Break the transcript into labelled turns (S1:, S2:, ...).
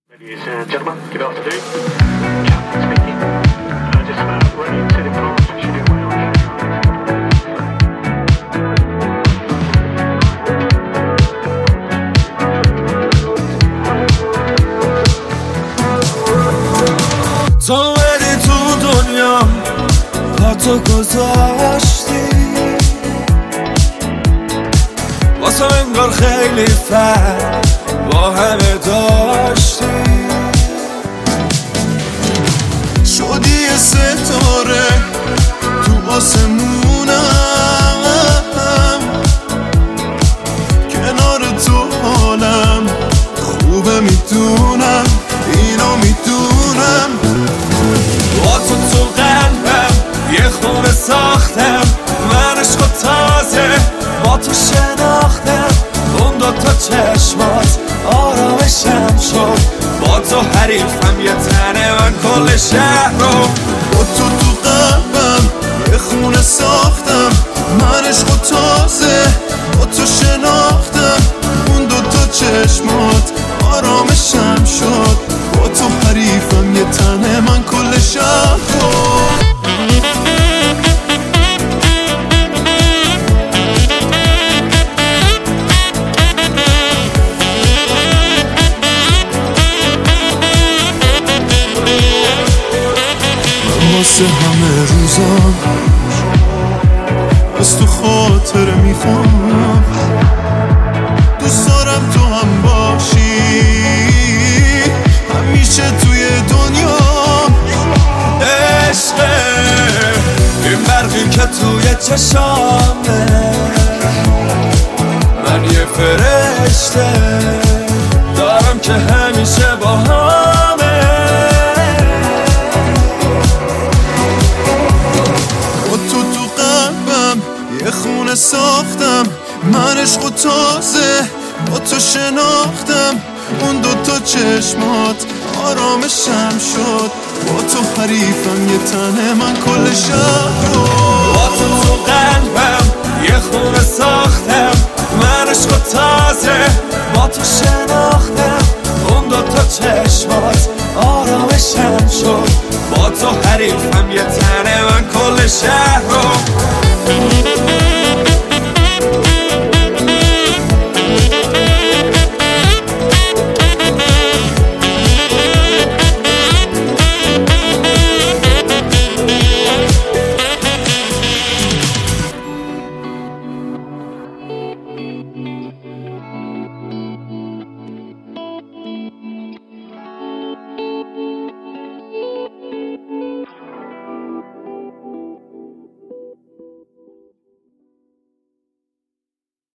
S1: Ladies and gentlemen, good afternoon. Captain speaking. Just about ready to depart. Should do well.
S2: تو اومدی تو دنیا پاتو گذاشتی واسه انگار خیلی فرق با همه داشتی شدی یه ستاره تو آسمونم کنار تو حالم خوبه میدونم اینو میدونم با تو قلبم یه خونه ساختم من عشق و تازه با تو شناختم اون دوتا چشمات آرامشم شد با تو حریفم یه تنه من کل شهر رو با تو قلبم یه خونه ساختم من عشق و تازه با تو شناختم اون دوتا چشمات آرامشم شد با تو حریفم یه تنه من کل شهر رو واسه همه روزام از تو خاطره میخوام دوست دارم تو هم باشی همیشه توی دنیا عشقه این برقی که توی چشامه من یه فرشته دارم که همیشه با همه یه خونه ساختم من عشق و تازه با تو شناختم اون دوتا چشمات آرامشم شد با تو حریفم یه تنه من کل شهر رو با تو قلبم یه خونه ساختم من عشق و تازه با تو